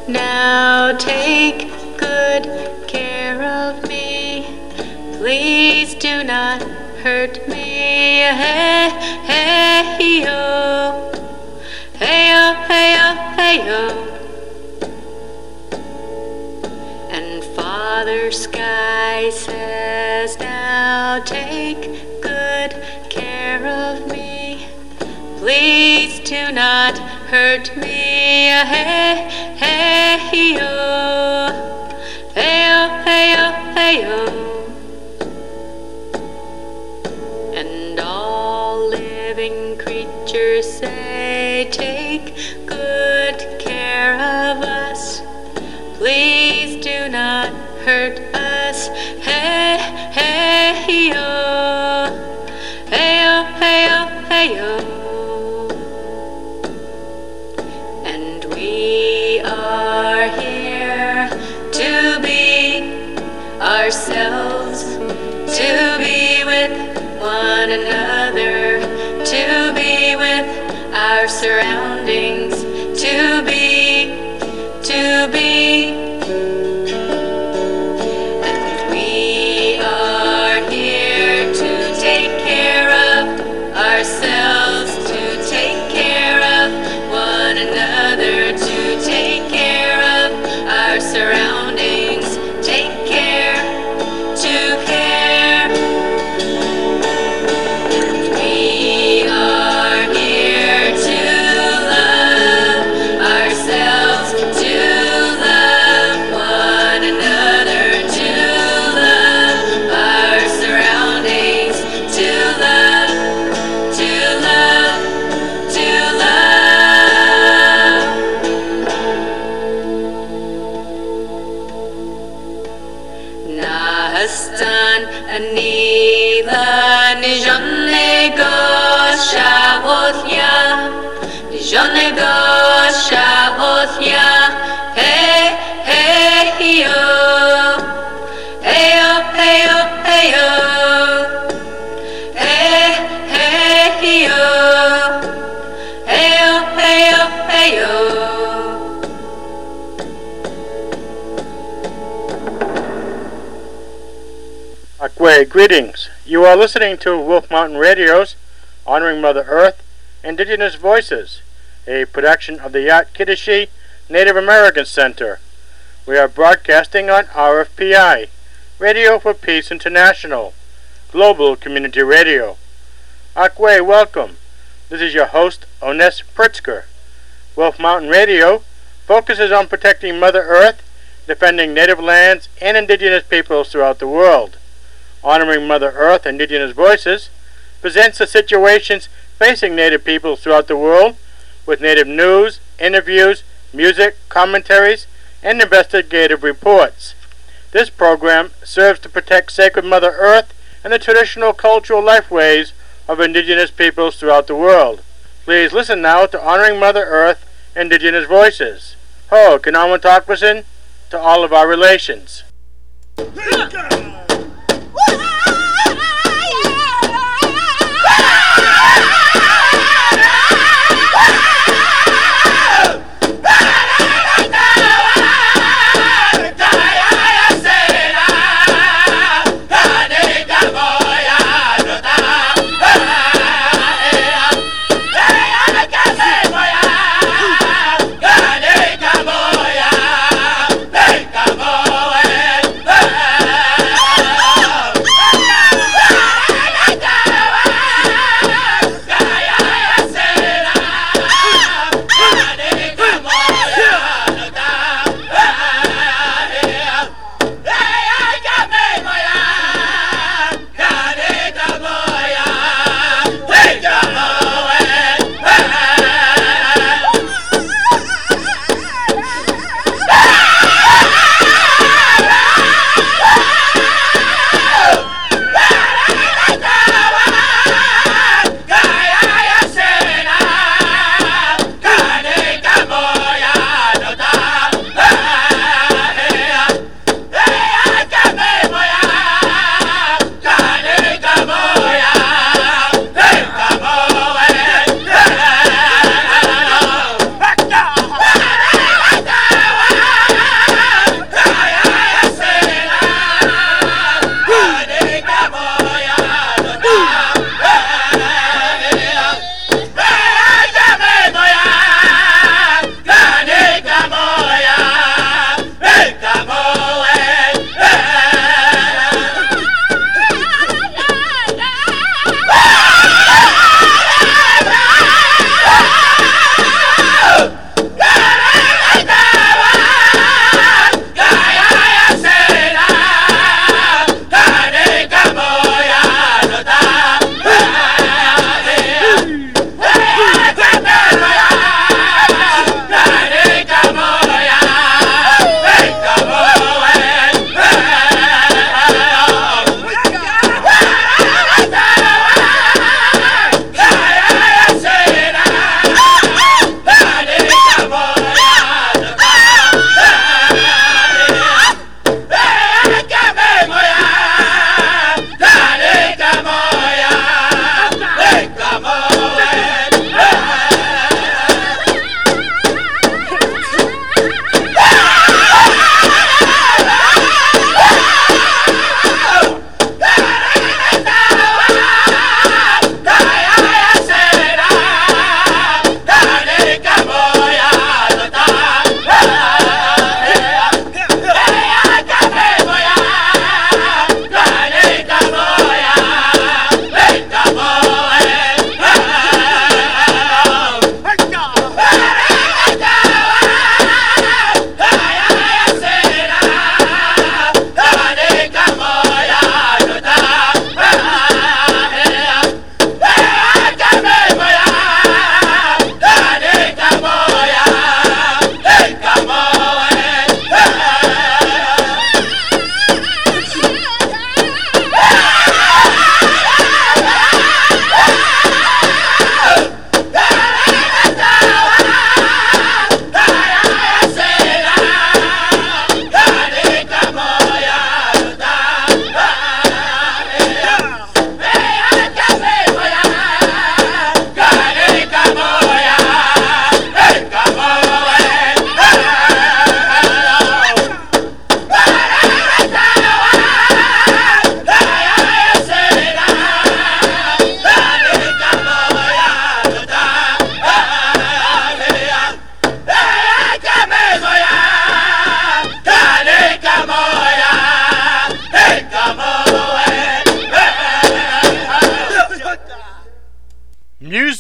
Now take good care of me. Please do not hurt me. Hey, hey, yo. Hey, yo, hey, yo, hey, yo. And Father Sky says, now take good care of me. Please do not hurt me. Hey, hey, yo. Hey, yo, hey, yo, hey, yo. And all living creatures say, take good care of us. Please do not hurt us. Hey, hey, yo. Hey, yo, hey, yo, hey, yo. And we are here to be ourselves, to be with one another, to be with our surroundings, to be. And we are here to take care of ourselves, to take care of one another, to take care of our surroundings, take care, to care. We are here to love ourselves, to love one another, to love our surroundings, to love, to love, to love. Nahastan anila nijonego shaothya, nijonego shaothya. Hey, hey, yo. Hey, yo, hey, yo, hey, yo. Hey, hey, yo. Hey, yo, hey, yo, hey, yo. Akwe, greetings. You are listening to Wolf Mountain Radio's Honoring Mother Earth, Indigenous Voices, a production of the Yat Kiddishi Native American Center. We are broadcasting on RFPI, Radio for Peace International, Global Community Radio. Akwe, welcome. This is your host, Ones Pritzker. Wolf Mountain Radio focuses on protecting Mother Earth, defending native lands and indigenous peoples throughout the world. Honoring Mother Earth, Indigenous Voices presents the situations facing native peoples throughout the world with native news, interviews, music, commentaries, and investigative reports. This program serves to protect sacred Mother Earth and the traditional cultural lifeways of indigenous peoples throughout the world. Please listen now to Honoring Mother Earth, Indigenous Voices. Ho, Kinawan Takwasin, to all of our relations.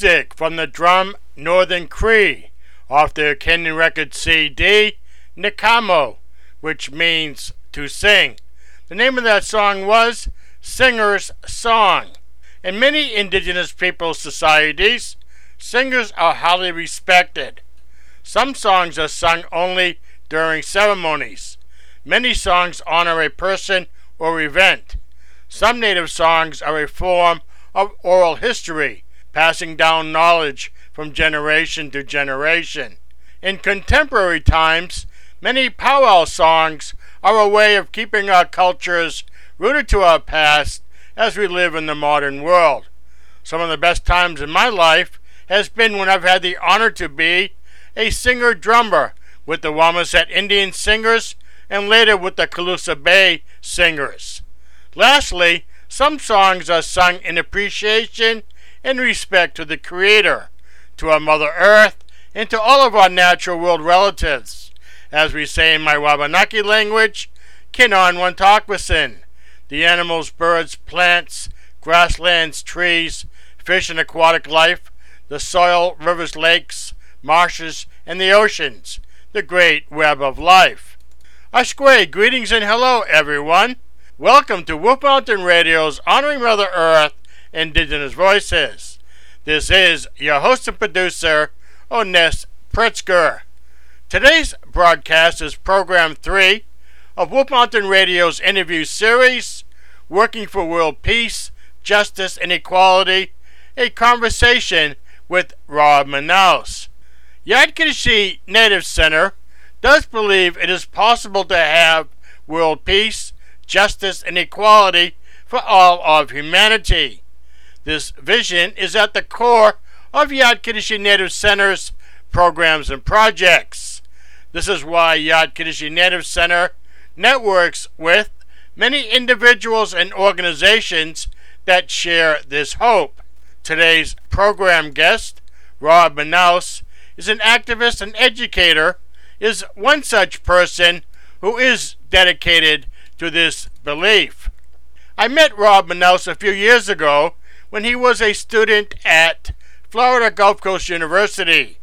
music from the Drum Northern Cree off their Canyon Records CD, Nikamo, which means to sing. The name of that song was Singer's Song. In many indigenous peoples' societies, singers are highly respected. Some songs are sung only during ceremonies. Many songs honor a person or event. Some native songs are a form of oral history, passing down knowledge from generation to generation. In contemporary times, many powwow songs are a way of keeping our cultures rooted to our past as we live in the modern world. Some of the best times in my life has been when I've had the honor to be a singer-drummer with the Wamisit Indian Singers and later with the Calusa Bay Singers. Lastly, some songs are sung in appreciation and respect to the Creator, to our Mother Earth, and to all of our natural world relatives. As we say in my Wabanaki language, Kinon Wantakwasin, the animals, birds, plants, grasslands, trees, fish and aquatic life, the soil, rivers, lakes, marshes, and the oceans, the great web of life. Ashkwe, greetings and hello, everyone. Welcome to Wolf Mountain Radio's Honoring Mother Earth Indigenous Voices. This is your host and producer, Ones Pritzker. Today's broadcast is Program 3 of Wolf Mountain Radio's interview series, Working for World Peace, Justice, and Equality, a conversation with Rob Manaus. Yadkidishi Native Center does believe it is possible to have world peace, justice, and equality for all of humanity. This vision is at the core of Yadkidishi Native Center's programs and projects. This is why Yadkidishi Native Center networks with many individuals and organizations that share this hope. Today's program guest, Rob Manaus, is an activist and educator, is one such person who is dedicated to this belief. I met Rob Manaus a few years ago when he was a student at Florida Gulf Coast University.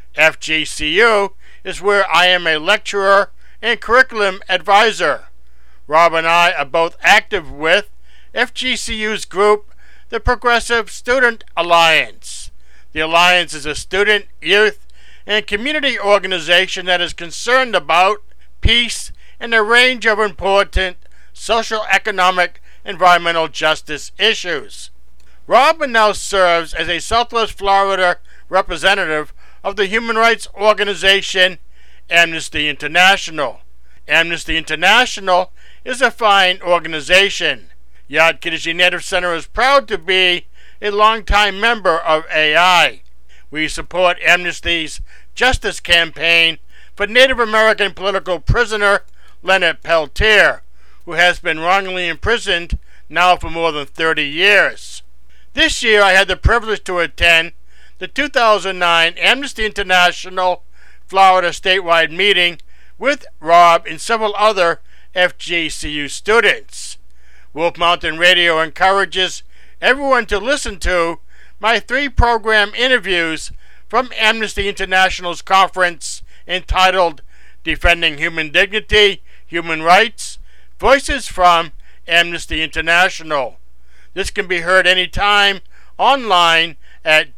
FGCU is where I am a lecturer and curriculum advisor. Rob and I are both active with FGCU's group, the Progressive Student Alliance. The Alliance is a student, youth, and community organization that is concerned about peace and a range of important social, economic, environmental justice issues. Rob now serves as a Southwest Florida representative of the human rights organization Amnesty International. Amnesty International is a fine organization. Yadkidishi Native Center is proud to be a longtime member of AI. We support Amnesty's justice campaign for Native American political prisoner Leonard Peltier, who has been wrongly imprisoned now for more than 30 years. This year I had the privilege to attend the 2009 Amnesty International Florida statewide meeting with Rob and several other FGCU students. Wolf Mountain Radio encourages everyone to listen to my 3 program interviews from Amnesty International's conference entitled Defending Human Dignity, Human Rights, Voices from Amnesty International. This can be heard anytime online at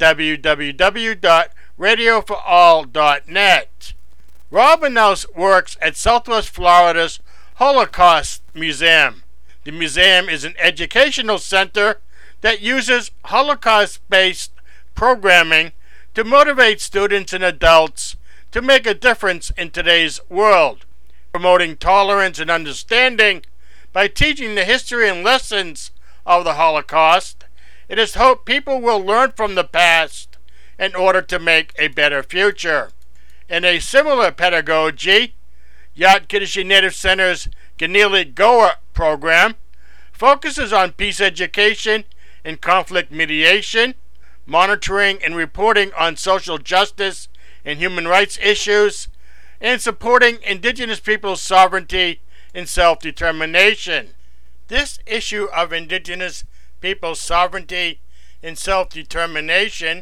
www.radioforall.net. Rob Manaus works at Southwest Florida's Holocaust Museum. The museum is an educational center that uses Holocaust-based programming to motivate students and adults to make a difference in today's world, promoting tolerance and understanding by teaching the history and lessons of the Holocaust. It is hoped people will learn from the past in order to make a better future. In a similar pedagogy, Yadkidishi Native Center's Ganili Goa program focuses on peace education and conflict mediation, monitoring and reporting on social justice and human rights issues, and supporting indigenous peoples' sovereignty and self-determination. This issue of indigenous peoples' sovereignty and self-determination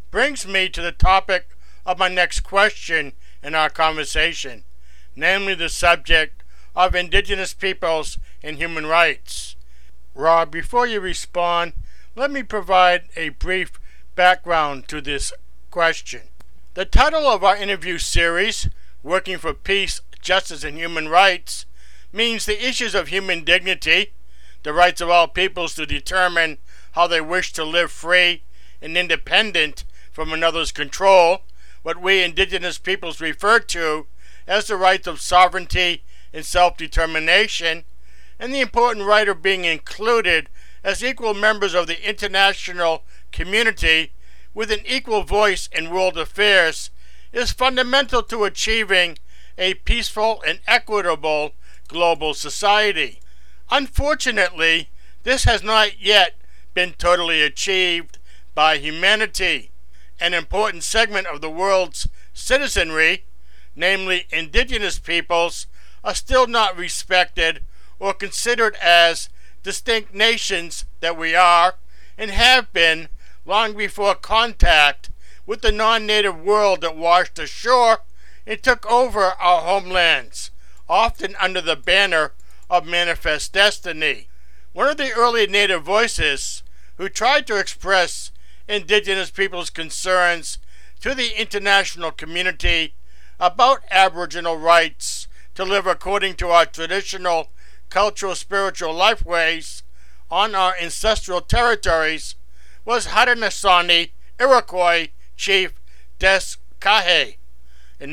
brings me to the topic of my next question in our conversation, namely the subject of indigenous peoples and human rights. Rob, before you respond, let me provide a brief background to this question. The title of our interview series, Working for Peace, Justice, and Human Rights, means the issues of human dignity, the rights of all peoples to determine how they wish to live free and independent from another's control, what we indigenous peoples refer to as the rights of sovereignty and self-determination, and the important right of being included as equal members of the international community with an equal voice in world affairs is fundamental to achieving a peaceful and equitable global society. Unfortunately, this has not yet been totally achieved by humanity. An important segment of the world's citizenry, namely indigenous peoples, are still not respected or considered as distinct nations that we are and have been long before contact with the non-native world that washed ashore and took over our homelands, often under the banner of Manifest Destiny. One of the early native voices who tried to express indigenous people's concerns to the international community about Aboriginal rights to live according to our traditional cultural spiritual lifeways on our ancestral territories was Haudenosaunee Iroquois chief Des Kahe. In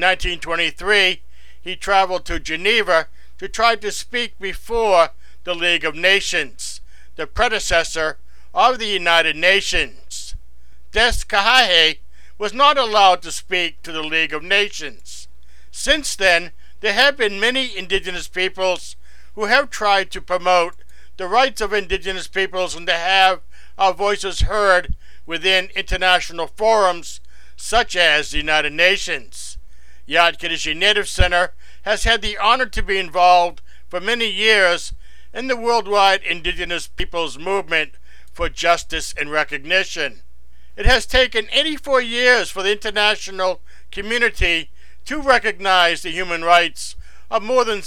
1923, he traveled to Geneva to try to speak before the League of Nations, the predecessor of the United Nations. Des Kahe was not allowed to speak to the League of Nations. Since then, there have been many indigenous peoples who have tried to promote the rights of indigenous peoples and to have our voices heard within international forums such as the United Nations. Yat-Kiddishi Native Center has had the honor to be involved for many years in the worldwide indigenous peoples movement for justice and recognition. It has taken 84 years for the international community to recognize the human rights of more than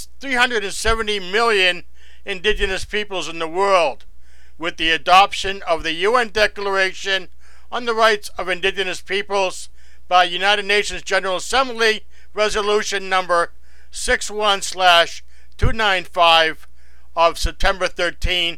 370 million indigenous peoples in the world, with the adoption of the UN Declaration on the Rights of Indigenous Peoples by United Nations General Assembly Resolution number 61/295 of September 13,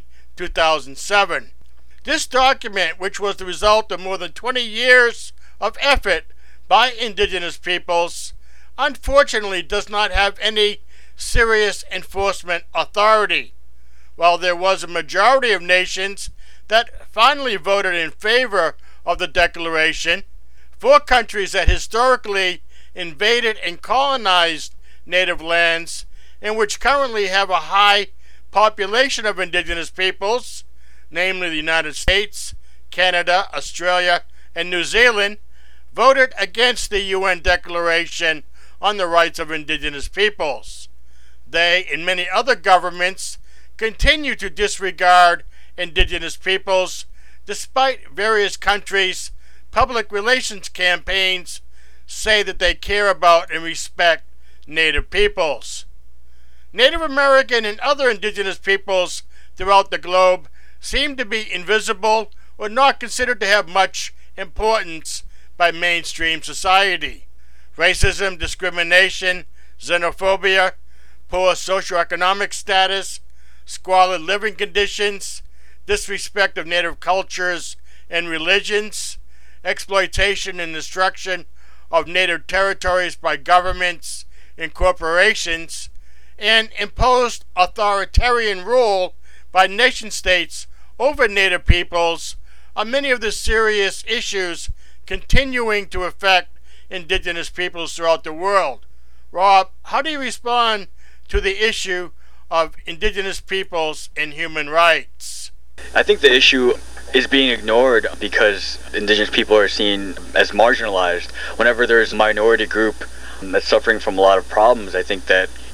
2007. This document, which was the result of more than 20 years of effort by indigenous peoples, unfortunately does not have any serious enforcement authority. While there was a majority of nations that finally voted in favor of the declaration, 4 countries that historically invaded and colonized native lands and which currently have a high population of indigenous peoples, namely the United States, Canada, Australia, and New Zealand, voted against the UN Declaration on the Rights of Indigenous Peoples. They and many other governments continue to disregard indigenous peoples despite various countries' public relations campaigns say that they care about and respect Native peoples. Native American and other indigenous peoples throughout the globe seem to be invisible or not considered to have much importance by mainstream society. Racism, discrimination, xenophobia, poor socioeconomic status, squalid living conditions, disrespect of native cultures and religions, exploitation and destruction of native territories by governments and corporations, and imposed authoritarian rule by nation-states over native peoples are many of the serious issues continuing to affect indigenous peoples throughout the world. Rob, how do you respond to the issue of indigenous peoples and human rights? I think the issue is being ignored because indigenous people are seen as marginalized. Whenever there's a minority group that's suffering from a lot of problems, I think that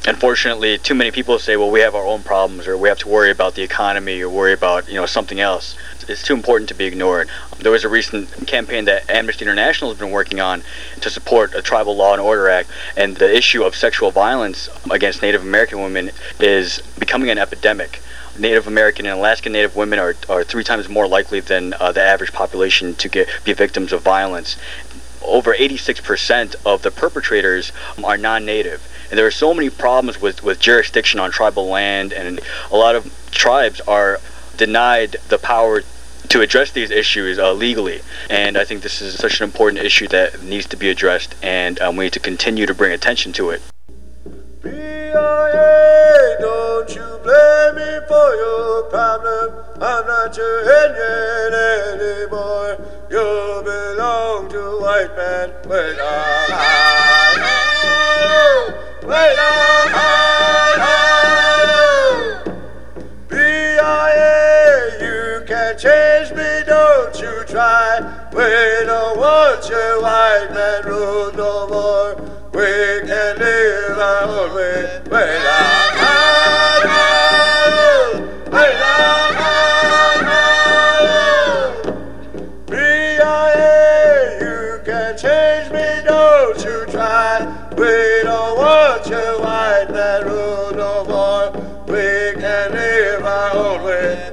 Unfortunately, too many people say, well, we have our own problems, or we have to worry about the economy, or worry about, something else. It's too important to be ignored. There was a recent campaign that Amnesty International has been working on to support a Tribal Law and Order Act, and the issue of sexual violence against Native American women is becoming an epidemic. Native American and Alaskan Native women are 3 times more likely than the average population to be victims of violence. Over 86% of the perpetrators are non-native. And there are so many problems with jurisdiction on tribal land, and a lot of tribes are denied the power to address these issues legally. And I think this is such an important issue that needs to be addressed, and we need to continue to bring attention to it. BIA, don't you blame me for your problem. I'm not your Indian anymore. You belong to white man. Wait BIA, you can change me, don't you try. We don't want your white man rule no more. We can live our own way. BIA, you can change me, don't you try. We don't want your white man rule no more. We can live our own way.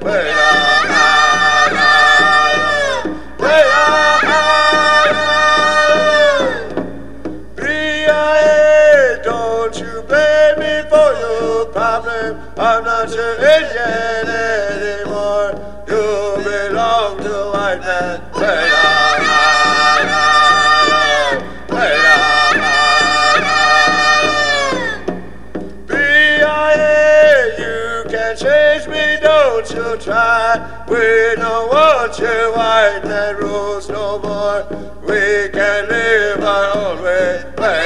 BIA, don't you blame me for your problem. I'm not your Indian anymore. You belong to white man. Change me, don't you try. We don't want your white man rules no more. We can live our own way.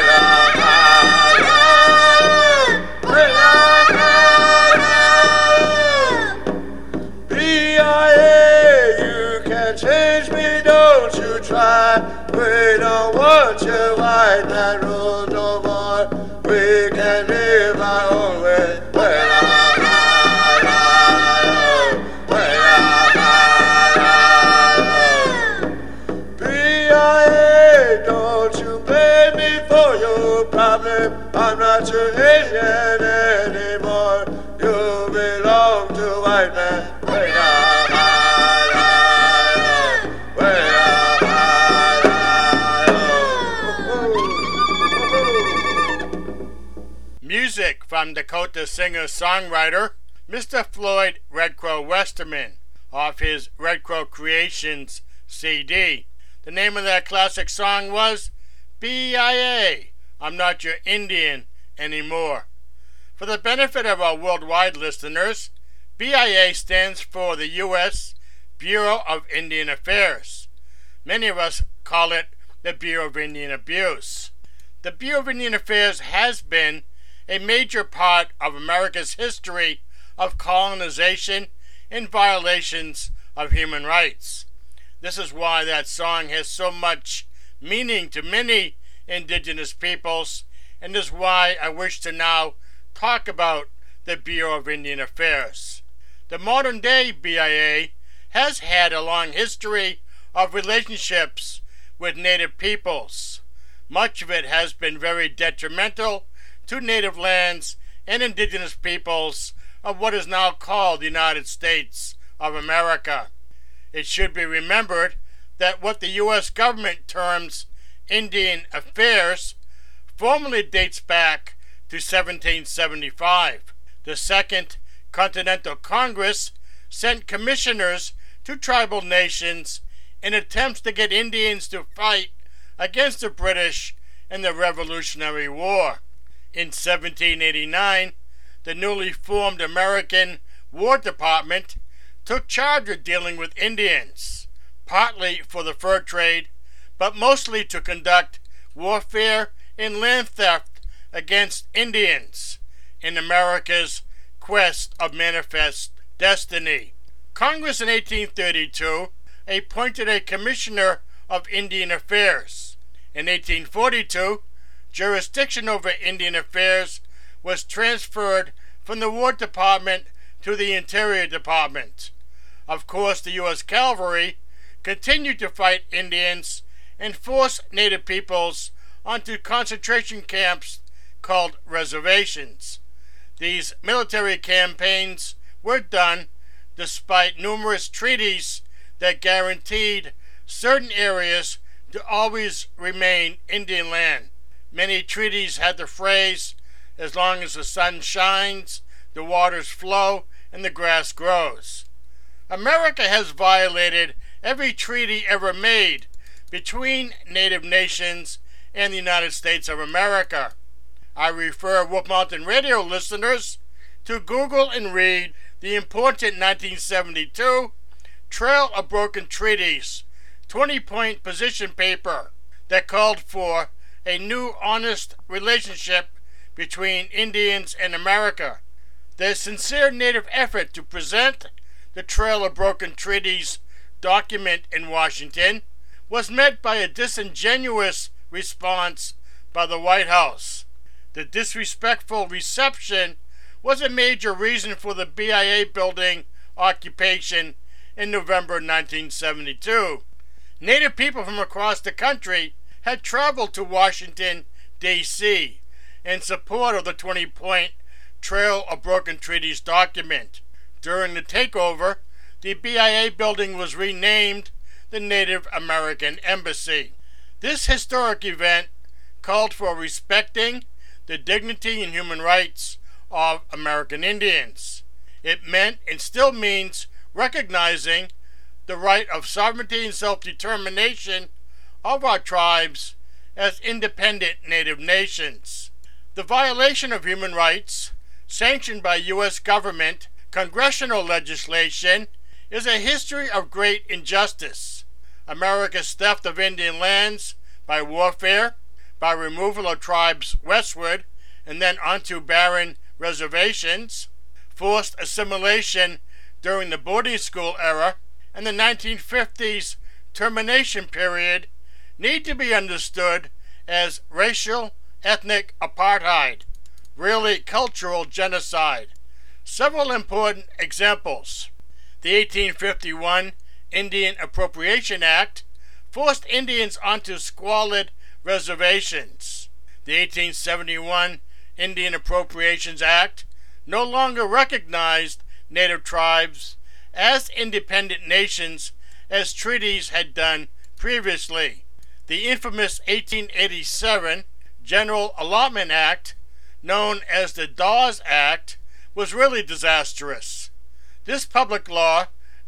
BIA, you can change me, don't you try. We don't want your white man rules no more. We can live our own way. I'm not your Indian anymore. You belong to white man. Music from Dakota singer-songwriter Mr. Floyd Red Crow Westerman off his Red Crow Creations CD. The name of that classic song was BIA. I'm not your Indian anymore. For the benefit of our worldwide listeners, BIA stands for the U.S. Bureau of Indian Affairs. Many of us call it the Bureau of Indian Abuse. The Bureau of Indian Affairs has been a major part of America's history of colonization and violations of human rights. This is why that song has so much meaning to many indigenous peoples, and is why I wish to now talk about the Bureau of Indian Affairs. The modern-day BIA has had a long history of relationships with Native peoples. Much of it has been very detrimental to native lands and indigenous peoples of what is now called the United States of America. It should be remembered that what the U.S. government terms Indian Affairs formally dates back to 1775. The Second Continental Congress sent commissioners to tribal nations in attempts to get Indians to fight against the British in the Revolutionary War. In 1789, the newly formed American War Department took charge of dealing with Indians, partly for the fur trade, but mostly to conduct warfare and land theft against Indians in America's quest of manifest destiny. Congress in 1832 appointed a Commissioner of Indian Affairs. In 1842, jurisdiction over Indian affairs was transferred from the War Department to the Interior Department. Of course, the U.S. Cavalry continued to fight Indians and force Native peoples onto concentration camps called reservations. These military campaigns were done despite numerous treaties that guaranteed certain areas to always remain Indian land. Many treaties had the phrase, "As long as the sun shines, the waters flow, and the grass grows." America has violated every treaty ever made between Native nations and the United States of America. I refer Wolf Mountain Radio listeners to Google and read the important 1972 Trail of Broken Treaties 20-point position paper that called for a new honest relationship between Indians and America. The sincere Native effort to present the Trail of Broken Treaties document in Washington was met by a disingenuous response by the White House. The disrespectful reception was a major reason for the BIA building occupation in November 1972. Native people from across the country had traveled to Washington, D.C. in support of the 20-point Trail of Broken Treaties document. During the takeover, the BIA building was renamed the Native American Embassy. This historic event called for respecting the dignity and human rights of American Indians. It meant and still means recognizing the right of sovereignty and self-determination of our tribes as independent Native nations. The violation of human rights, sanctioned by U.S. government, congressional legislation, is a history of great injustice. America's theft of Indian lands by warfare, by removal of tribes westward and then onto barren reservations, forced assimilation during the boarding school era, and the 1950s termination period need to be understood as racial, ethnic apartheid, really cultural genocide. Several important examples. The 1851 Indian Appropriation Act forced Indians onto squalid reservations. The 1871 Indian Appropriations Act no longer recognized Native tribes as independent nations as treaties had done previously. The infamous 1887 General Allotment Act, known as the Dawes Act, was really disastrous. This public law,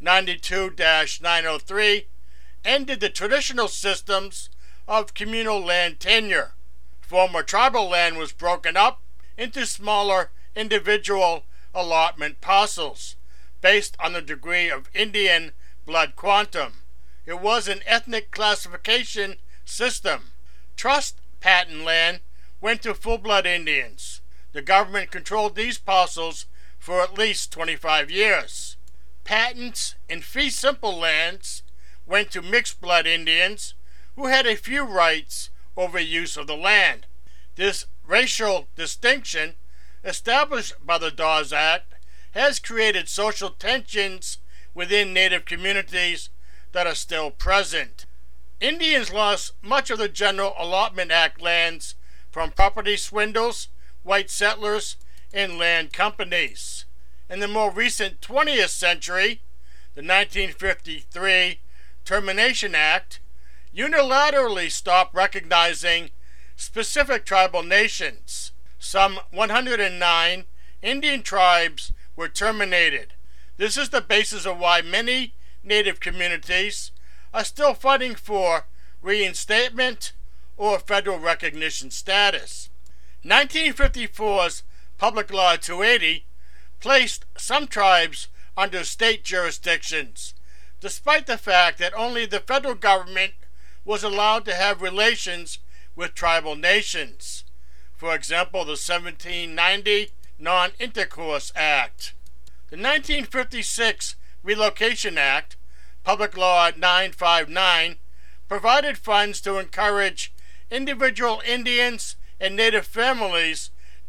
92-903, ended the traditional systems of communal land tenure. Former tribal land was broken up into smaller individual allotment parcels based on the degree of Indian blood quantum. It was an ethnic classification system. Trust patent land went to full-blood Indians. The government controlled these parcels for at least 25 years. Patents in fee simple lands went to mixed-blood Indians who had a few rights over use of the land. This racial distinction, established by the Dawes Act, has created social tensions within Native communities that are still present. Indians lost much of the General Allotment Act lands from property swindles, white settlers, and land companies. In the more recent 20th century, the 1953 Termination Act unilaterally stopped recognizing specific tribal nations. Some 109 Indian tribes were terminated. This is the basis of why many Native communities are still fighting for reinstatement or federal recognition status. 1954's Public Law 280 placed some tribes under state jurisdictions, despite the fact that only the federal government was allowed to have relations with tribal nations. For example, the 1790 Non-Intercourse Act. The 1956 Relocation Act, Public Law 959, provided funds to encourage individual Indians and Native families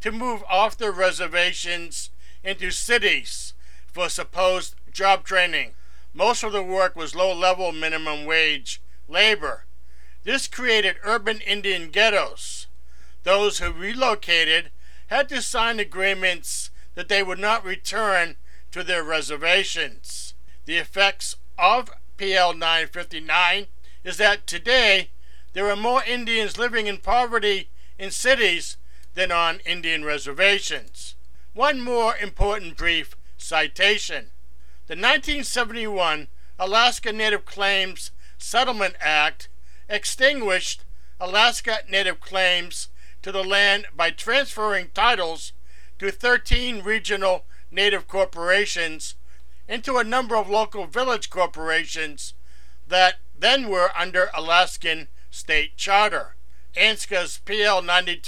to move off their reservations into cities for supposed job training. Most of the work was low-level minimum wage labor. This created urban Indian ghettos. Those who relocated had to sign agreements that they would not return to their reservations. The effects of PL 959 is that today there are more Indians living in poverty in cities than on Indian reservations. One more important brief citation. The 1971 Alaska Native Claims Settlement Act extinguished Alaska Native claims to the land by transferring titles to 13 regional Native corporations into a number of local village corporations that then were under Alaskan state charter. ANSCA's PL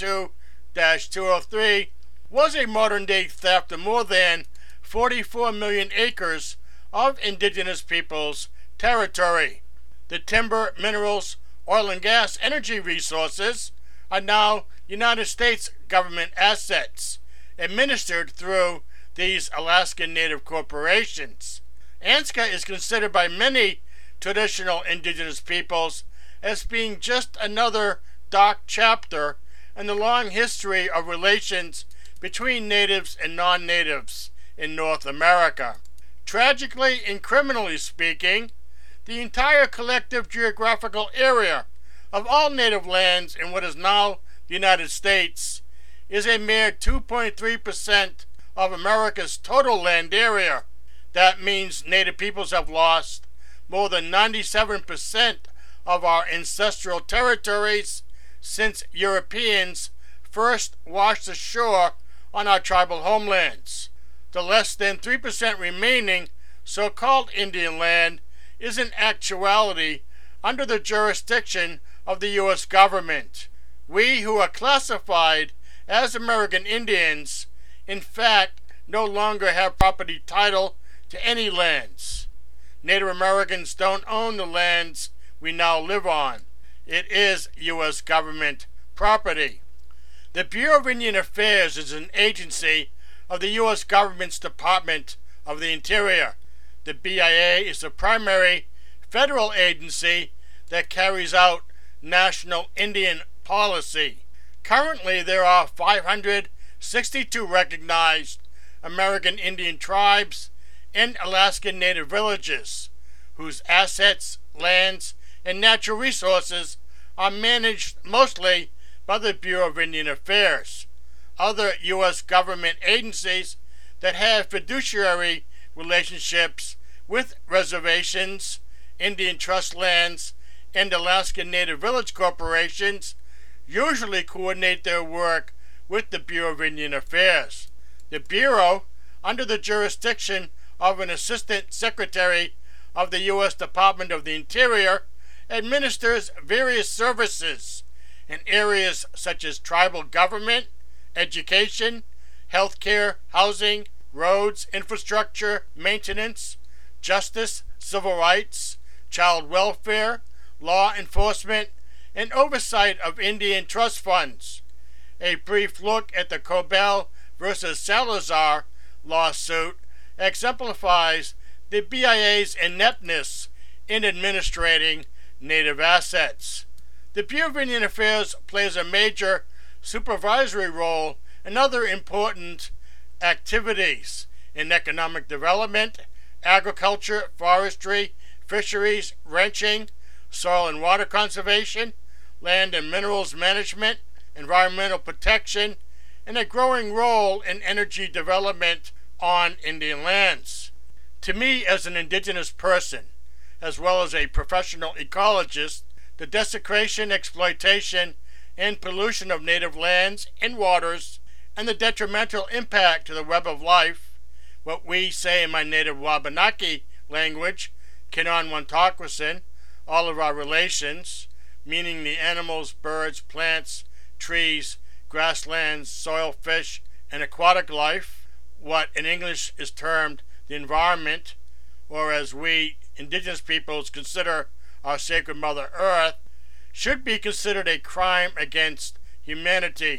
92-203 was a modern-day theft of more than 44 million acres of indigenous peoples' territory. The timber, minerals, oil and gas energy resources are now United States government assets, administered through these Alaskan Native corporations. ANSCA is considered by many traditional indigenous peoples as being just another dark chapter in the long history of relations between natives and non-natives in North America. Tragically and criminally speaking, the entire collective geographical area of all native lands in what is now the United States is a mere 2.3% of America's total land area. That means native peoples have lost more than 97% of our ancestral territories since Europeans first washed ashore on our tribal homelands. The less than 3% remaining so-called Indian land is in actuality under the jurisdiction of the U.S. government. We who are classified as American Indians, in fact, no longer have property title to any lands. Native Americans don't own the lands we now live on. It is U.S. government property. The Bureau of Indian Affairs is an agency of the U.S. government's Department of the Interior. The BIA is the primary federal agency that carries out national Indian policy. Currently, there are 562 recognized American Indian tribes and Alaskan Native villages whose assets, lands, and natural resources are managed mostly by the Bureau of Indian Affairs. Other U.S. government agencies that have fiduciary relationships with reservations, Indian trust lands, and Alaskan Native Village corporations usually coordinate their work with the Bureau of Indian Affairs. The Bureau, under the jurisdiction of an Assistant Secretary of the U.S. Department of the Interior, administers various services in areas such as tribal government, education, healthcare, housing, roads, infrastructure, maintenance, justice, civil rights, child welfare, law enforcement, and oversight of Indian trust funds. A brief look at the Cobell versus Salazar lawsuit exemplifies the BIA's ineptness in administrating native assets. The Bureau of Indian Affairs plays a major supervisory role in other important activities in economic development, agriculture, forestry, fisheries, ranching, soil and water conservation, land and minerals management, environmental protection, and a growing role in energy development on Indian lands. To me, as an indigenous person, as well as a professional ecologist, the desecration, exploitation, and pollution of native lands and waters, and the detrimental impact to the web of life, what we say in my native Wabanaki language, Kinonwantakwasin, all of our relations, meaning the animals, birds, plants, trees, grasslands, soil, fish, and aquatic life, what in English is termed the environment, or as we indigenous peoples consider our sacred Mother Earth, should be considered a crime against humanity.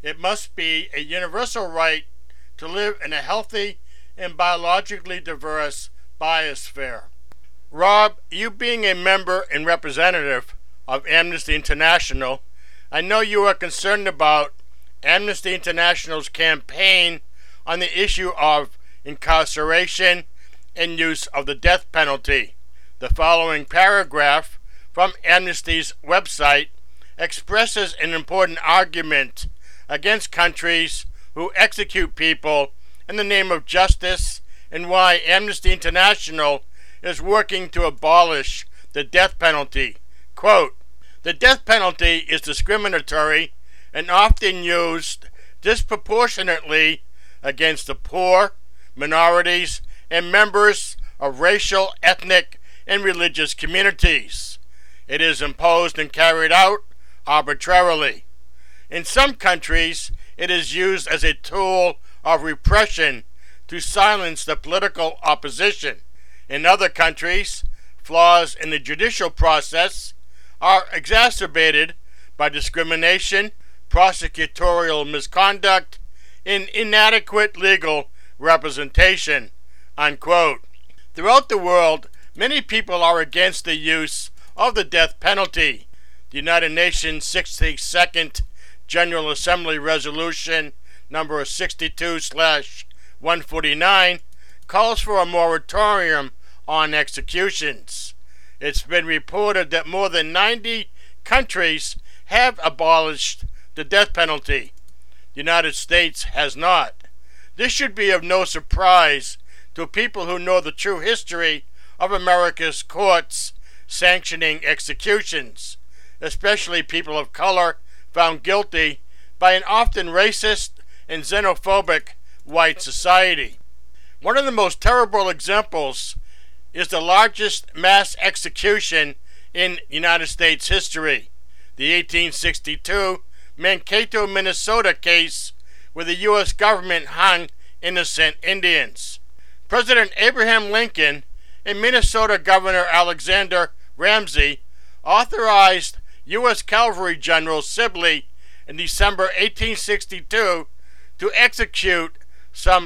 It must be a universal right to live in a healthy and biologically diverse biosphere. Rob, you being a member and representative of Amnesty International, I know you are concerned about Amnesty International's campaign on the issue of incarceration and use of the death penalty. The following paragraph from Amnesty's website expresses an important argument against countries who execute people in the name of justice and why Amnesty International is working to abolish the death penalty. Quote, "The death penalty is discriminatory and often used disproportionately against the poor, minorities, and members of racial, ethnic, and religious communities. It is imposed and carried out arbitrarily. In some countries, it is used as a tool of repression to silence the political opposition. In other countries, flaws in the judicial process are exacerbated by discrimination, prosecutorial misconduct, and inadequate legal representation." Unquote. Throughout the world, many people are against the use of the death penalty. The United Nations 62nd General Assembly Resolution number 62/149 calls for a moratorium on executions. It's been reported that more than 90 countries have abolished the death penalty. The United States has not. This should be of no surprise to people who know the true history of America's courts sanctioning executions, especially people of color found guilty by an often racist and xenophobic white society. One of the most terrible examples is the largest mass execution in United States history, the 1862 Mankato, Minnesota case where the U.S. government hung innocent Indians. President Abraham Lincoln and Minnesota Governor Alexander Ramsey authorized U.S. Cavalry General Sibley in December 1862 to execute some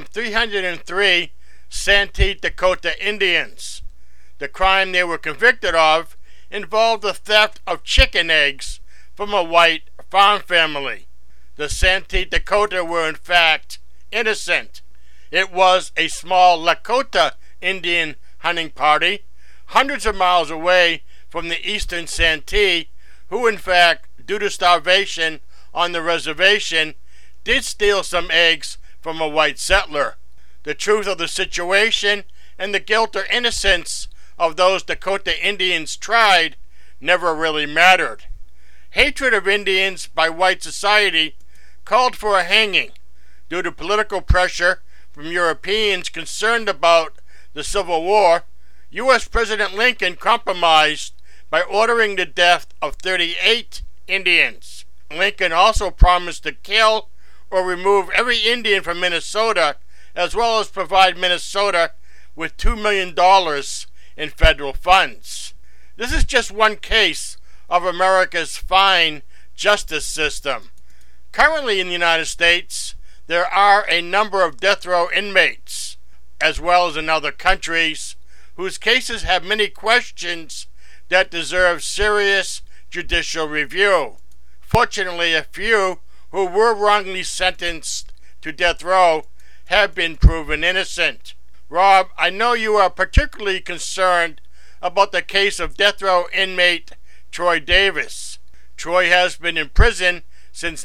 303 Santee Dakota Indians. The crime they were convicted of involved the theft of chicken eggs from a white farm family. The Santee Dakota were in fact innocent. It was a small Lakota Indian hunting party hundreds of miles away from the eastern Santee who in fact, due to starvation on the reservation, did steal some eggs from a white settler. The truth of the situation and the guilt or innocence of those Dakota Indians tried never really mattered. Hatred of Indians by white society called for a hanging due to political pressure from Europeans concerned about the Civil War. U.S. President Lincoln compromised by ordering the death of 38 Indians. Lincoln also promised to kill or remove every Indian from Minnesota, as well as provide Minnesota with $2 million in federal funds. This is just one case of America's fine justice system. Currently in the United States, there are a number of death row inmates, as well as in other countries, whose cases have many questions that deserve serious judicial review. Fortunately, a few who were wrongly sentenced to death row have been proven innocent. Rob, I know you are particularly concerned about the case of death row inmate Troy Davis. Troy has been in prison since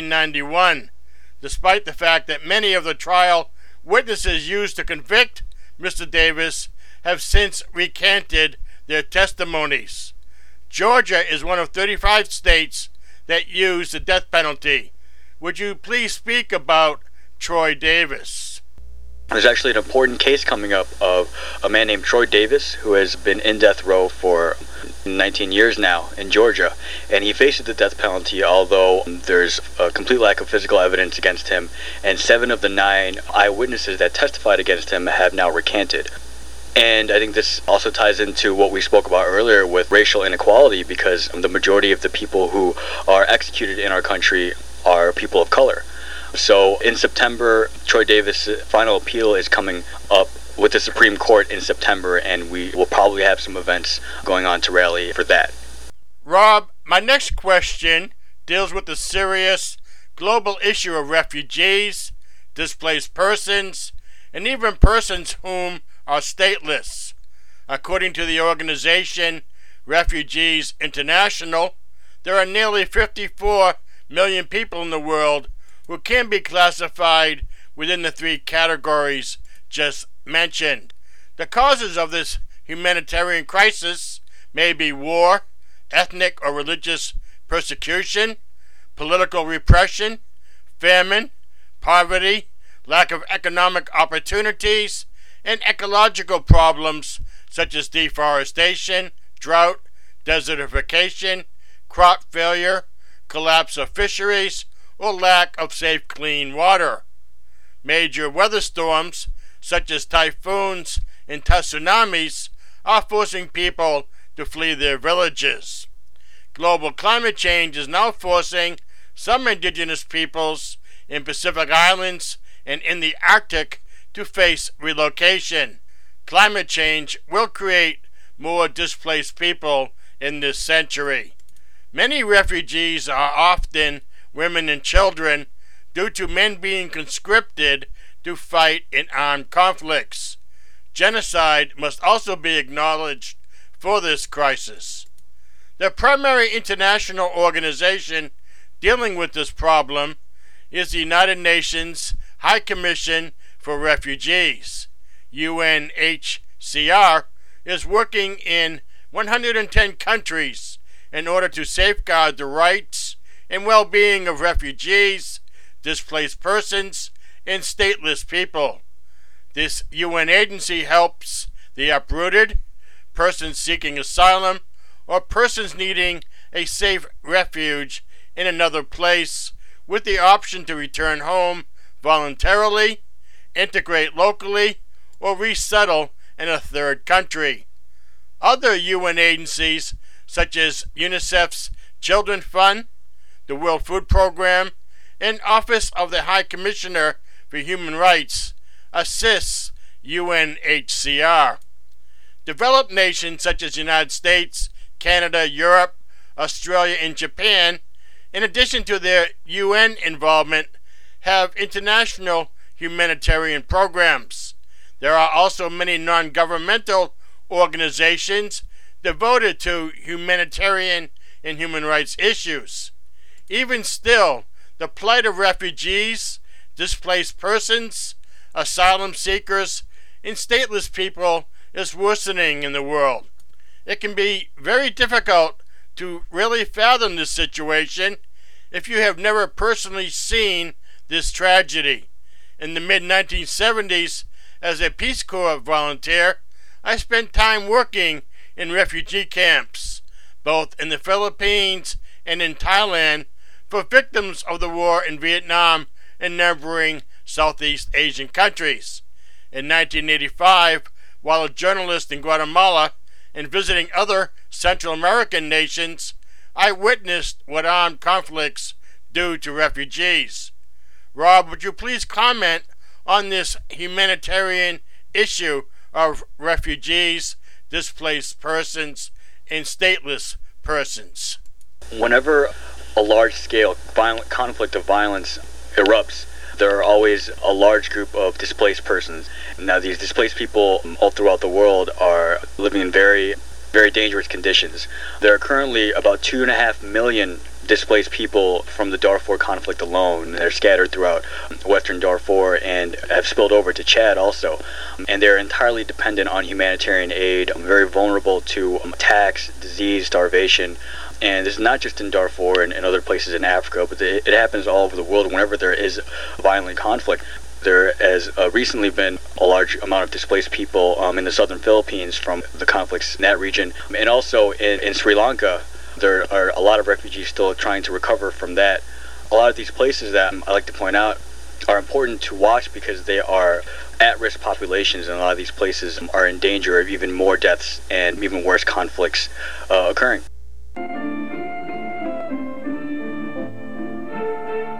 1991, despite the fact that many of the trial witnesses used to convict Mr. Davis have since recanted their testimonies. Georgia is one of 35 states that use the death penalty. Would you please speak about Troy Davis? There's actually an important case coming up of a man named Troy Davis who has been in death row for 19 years now in Georgia, and he faces the death penalty although there's a complete lack of physical evidence against him, and 7 of the 9 eyewitnesses that testified against him have now recanted. And I think this also ties into what we spoke about earlier with racial inequality, because the majority of the people who are executed in our country are people of color. So in September, Troy Davis' final appeal is coming up with the Supreme Court in September, and we will probably have some events going on to rally for that. Rob, my next question deals with the serious global issue of refugees, displaced persons, and even persons whom are stateless. According to the organization Refugees International, there are nearly 54 million people in the world who can be classified within the three categories just mentioned. The causes of this humanitarian crisis may be war, ethnic or religious persecution, political repression, famine, poverty, lack of economic opportunities, and ecological problems such as deforestation, drought, desertification, crop failure, collapse of fisheries, or lack of safe, clean water. Major weather storms, such as typhoons and tsunamis, are forcing people to flee their villages. Global climate change is now forcing some indigenous peoples in Pacific Islands and in the Arctic to face relocation. Climate change will create more displaced people in this century. Many refugees are often women and children due to men being conscripted to fight in armed conflicts. Genocide must also be acknowledged for this crisis. The primary international organization dealing with this problem is the United Nations High Commission for Refugees. UNHCR is working in 110 countries in order to safeguard the rights and well-being of refugees, displaced persons, and stateless people. This UN agency helps the uprooted, persons seeking asylum, or persons needing a safe refuge in another place with the option to return home voluntarily, integrate locally, or resettle in a third country. Other UN agencies, such as UNICEF's Children's Fund, the World Food Program, and Office of the High Commissioner for Human Rights, assists UNHCR. Developed nations such as the United States, Canada, Europe, Australia, and Japan, in addition to their UN involvement, have international humanitarian programs. There are also many non-governmental organizations devoted to humanitarian and human rights issues. Even still, the plight of refugees, displaced persons, asylum seekers, and stateless people is worsening in the world. It can be very difficult to really fathom this situation if you have never personally seen this tragedy. In the mid-1970s, as a Peace Corps volunteer, I spent time working in refugee camps, both in the Philippines and in Thailand, for victims of the war in Vietnam and neighboring Southeast Asian countries. In 1985, while a journalist in Guatemala and visiting other Central American nations, I witnessed what armed conflicts do to refugees. Rob, would you please comment on this humanitarian issue of refugees, displaced persons, and stateless persons? Whenever a large-scale violent conflict of violence erupts, there are always a large group of displaced persons. Now, these displaced people all throughout the world are living in very, very dangerous conditions. There are currently about 2.5 million displaced people from the Darfur conflict alone. They're scattered throughout western Darfur and have spilled over to Chad also. And they're entirely dependent on humanitarian aid, very vulnerable to attacks, disease, starvation. And this is not just in Darfur and other places in Africa, but it happens all over the world whenever there is violent conflict. There has recently been a large amount of displaced people in the southern Philippines from the conflicts in that region. And also in Sri Lanka, there are a lot of refugees still trying to recover from that. A lot of these places that I like to point out are important to watch because they are at-risk populations, and a lot of these places are in danger of even more deaths and even worse conflicts occurring.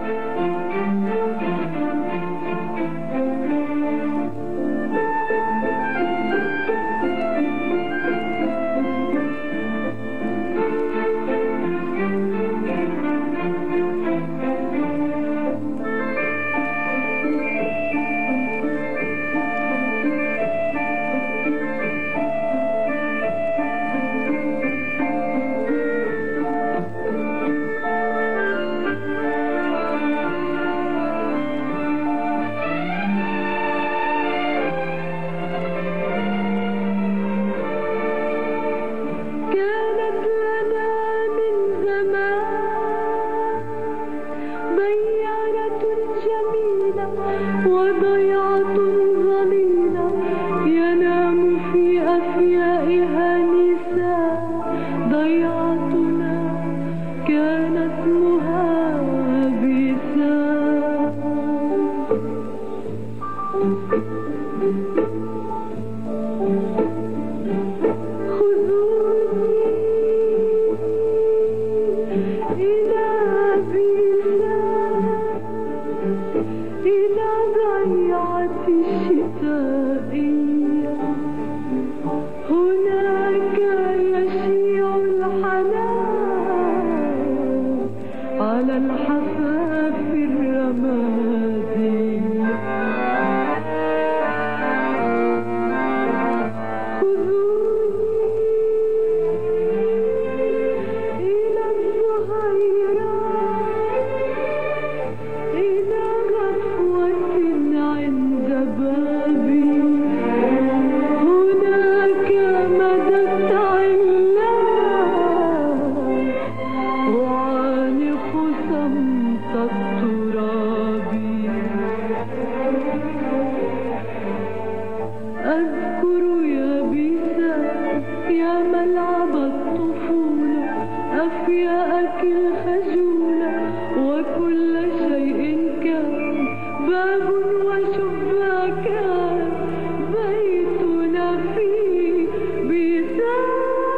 لعب الطفولة أفياءك الخجولة وكل شيء كان باب وشباكان بيتنا فيه بيسان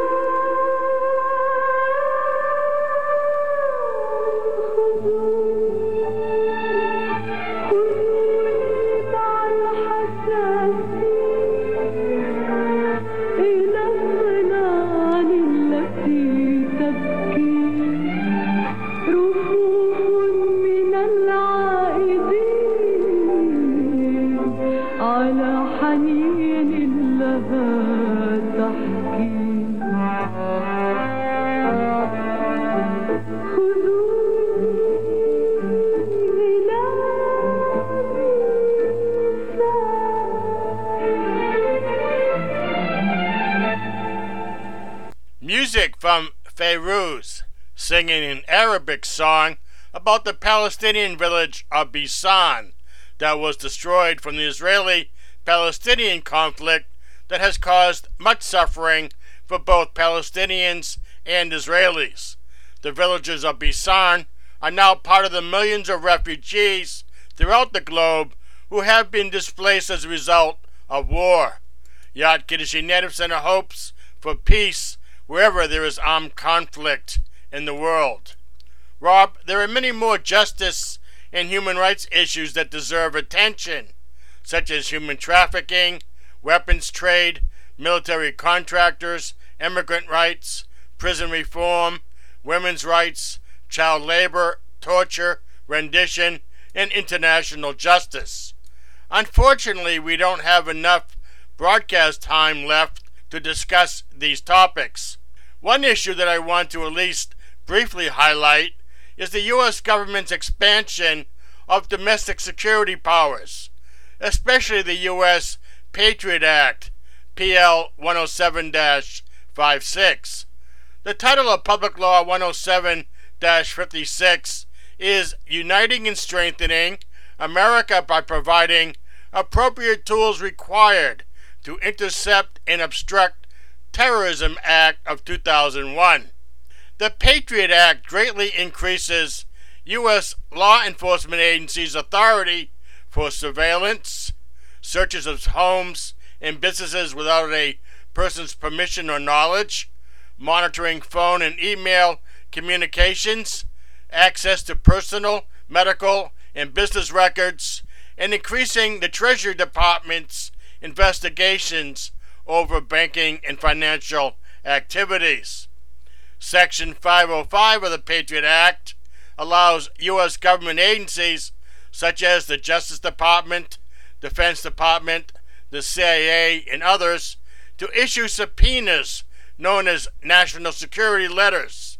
Music from Fairuz, singing an Arabic song about the Palestinian village of Bisan that was destroyed from the Israeli-Palestinian conflict that has caused much suffering for both Palestinians and Israelis. The villagers of Bisan are now part of the millions of refugees throughout the globe who have been displaced as a result of war. Yad Kiddushi Native Center hopes for peace wherever there is armed conflict in the world. Rob, there are many more justice and human rights issues that deserve attention, such as human trafficking, weapons trade, military contractors, immigrant rights, prison reform, women's rights, child labor, torture, rendition, and international justice. Unfortunately, we don't have enough broadcast time left to discuss these topics. One issue that I want to at least briefly highlight is the U.S. government's expansion of domestic security powers, especially the U.S. Patriot Act, PL 107-56. The title of Public Law 107-56 is Uniting and Strengthening America by Providing Appropriate Tools Required to Intercept and Obstruct Terrorism Act of 2001. The Patriot Act greatly increases U.S. law enforcement agencies' authority for surveillance, searches of homes and businesses without a person's permission or knowledge, monitoring phone and email communications, access to personal, medical, and business records, and increasing the Treasury Department's investigations over banking and financial activities. Section 505 of the Patriot Act allows U.S. government agencies such as the Justice Department, Defense Department, the CIA, and others to issue subpoenas known as national security letters.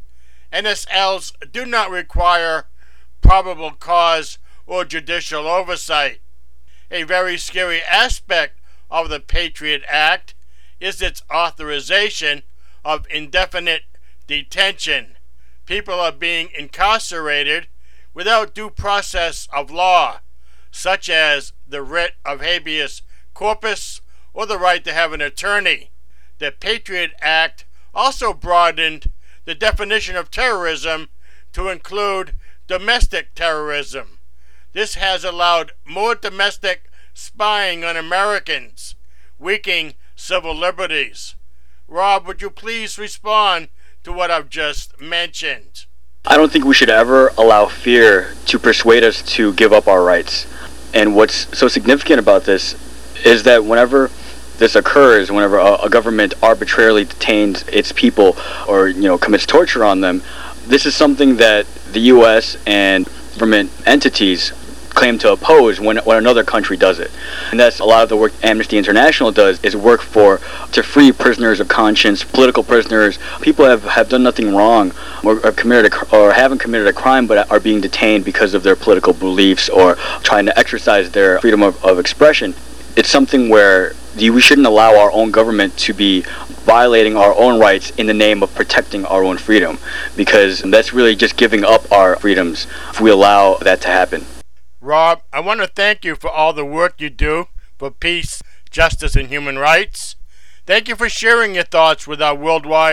NSLs do not require probable cause or judicial oversight. A very scary aspect of the Patriot Act is its authorization of indefinite detention. People are being incarcerated without due process of law, such as the writ of habeas corpus or the right to have an attorney. The Patriot Act also broadened the definition of terrorism to include domestic terrorism. This has allowed more domestic spying on Americans, weakening civil liberties. Rob, would you please respond to what I've just mentioned? I don't think we should ever allow fear to persuade us to give up our rights. And what's so significant about this is that whenever this occurs, whenever a government arbitrarily detains its people or commits torture on them, this is something that the U.S. and government entities claim to oppose when another country does it. And that's a lot of the work Amnesty International does, is work to free prisoners of conscience, political prisoners, people have done nothing wrong or haven't committed a crime but are being detained because of their political beliefs or trying to exercise their freedom of expression. It's something where we shouldn't allow our own government to be violating our own rights in the name of protecting our own freedom, because that's really just giving up our freedoms if we allow that to happen. Rob, I want to thank you for all the work you do for peace, justice, and human rights. Thank you for sharing your thoughts with our worldwide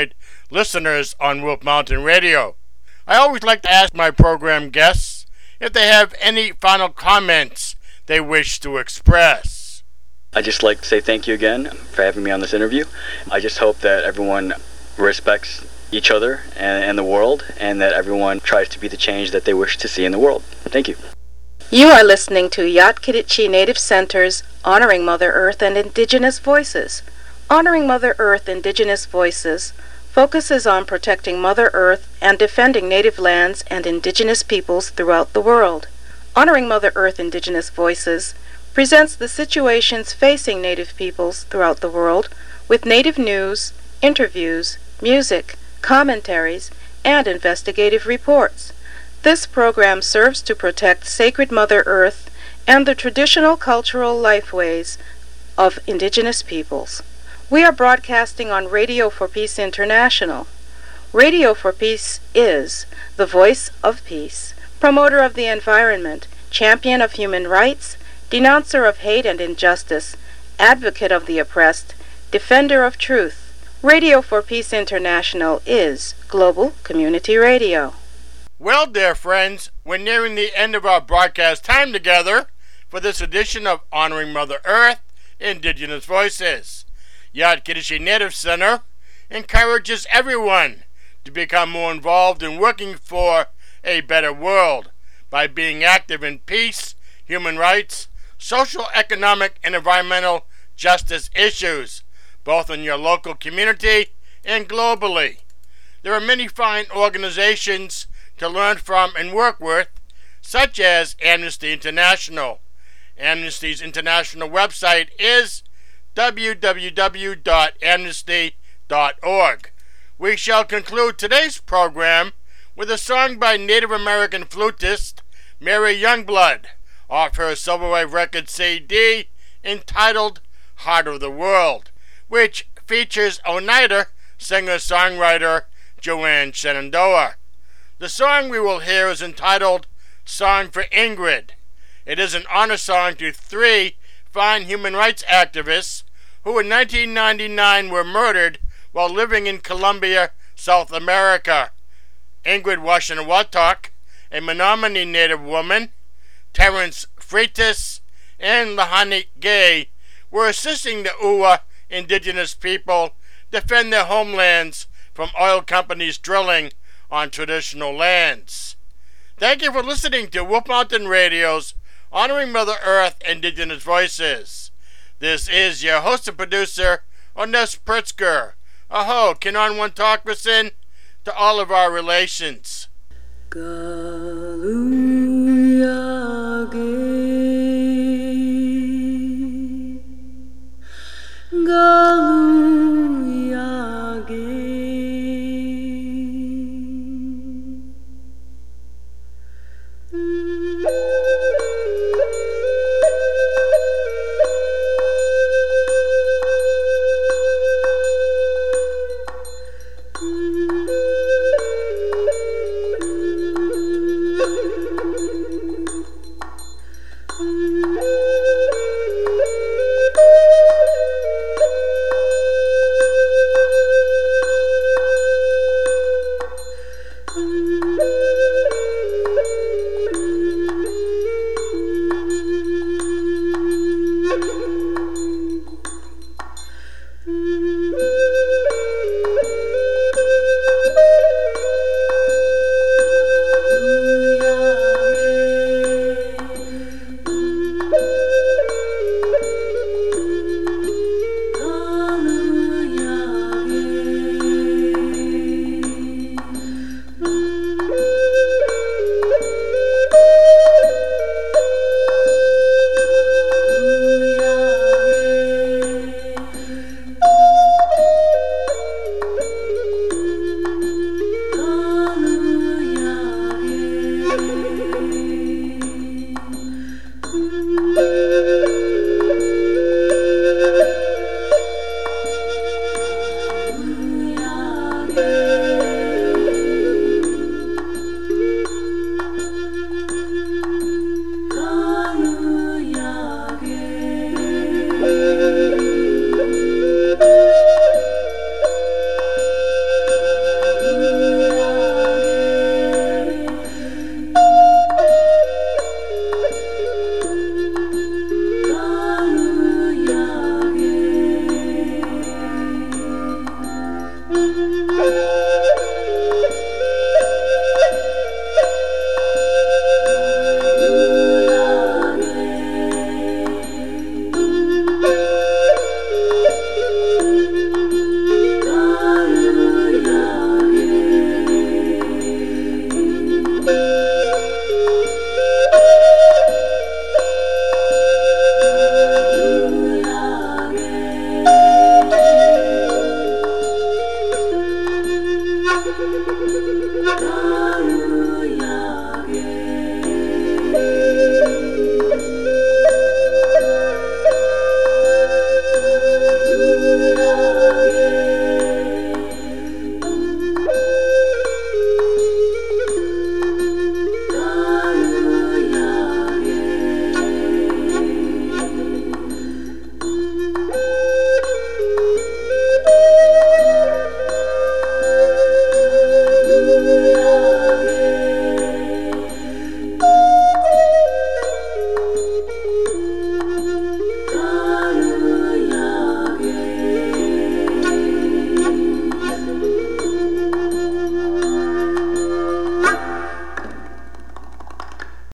listeners on Wolf Mountain Radio. I always like to ask my program guests if they have any final comments they wish to express. I'd just like to say thank you again for having me on this interview. I just hope that everyone respects each other and the world, and that everyone tries to be the change that they wish to see in the world. Thank you. You are listening to Yat-Kiditchi Native Center's Honoring Mother Earth and Indigenous Voices. Honoring Mother Earth Indigenous Voices focuses on protecting Mother Earth and defending native lands and indigenous peoples throughout the world. Honoring Mother Earth Indigenous Voices presents the situations facing native peoples throughout the world with native news, interviews, music, commentaries, and investigative reports. This program serves to protect sacred Mother Earth and the traditional cultural lifeways of indigenous peoples. We are broadcasting on Radio for Peace International. Radio for Peace is the voice of peace, promoter of the environment, champion of human rights, denouncer of hate and injustice, advocate of the oppressed, defender of truth. Radio for Peace International is global community radio. Well, dear friends, we're nearing the end of our broadcast time together for this edition of Honoring Mother Earth, Indigenous Voices. Yat-Kiditchi Native Center encourages everyone to become more involved in working for a better world by being active in peace, human rights, social, economic, and environmental justice issues, both in your local community and globally. There are many fine organizations to learn from and work with, such as Amnesty International. Amnesty's international website is www.amnesty.org. We shall conclude today's program with a song by Native American flutist Mary Youngblood off her Silverwave Records CD entitled Heart of the World, which features Oneida singer-songwriter Joanne Shenandoah. The song we will hear is entitled Song for Ingrid. It is an honor song to three fine human rights activists who in 1999 were murdered while living in Colombia, South America. Ingrid Washenawatuck, a Menominee Native woman, Terence Freitas, and Lahani Gay were assisting the Uwa indigenous people defend their homelands from oil companies drilling on traditional lands. Thank you for listening to Wolf Mountain Radio's Honoring Mother Earth Indigenous Voices. This is your host and producer, Ones Pritzker. Aho, Kinon One Talk Person to all of our relations.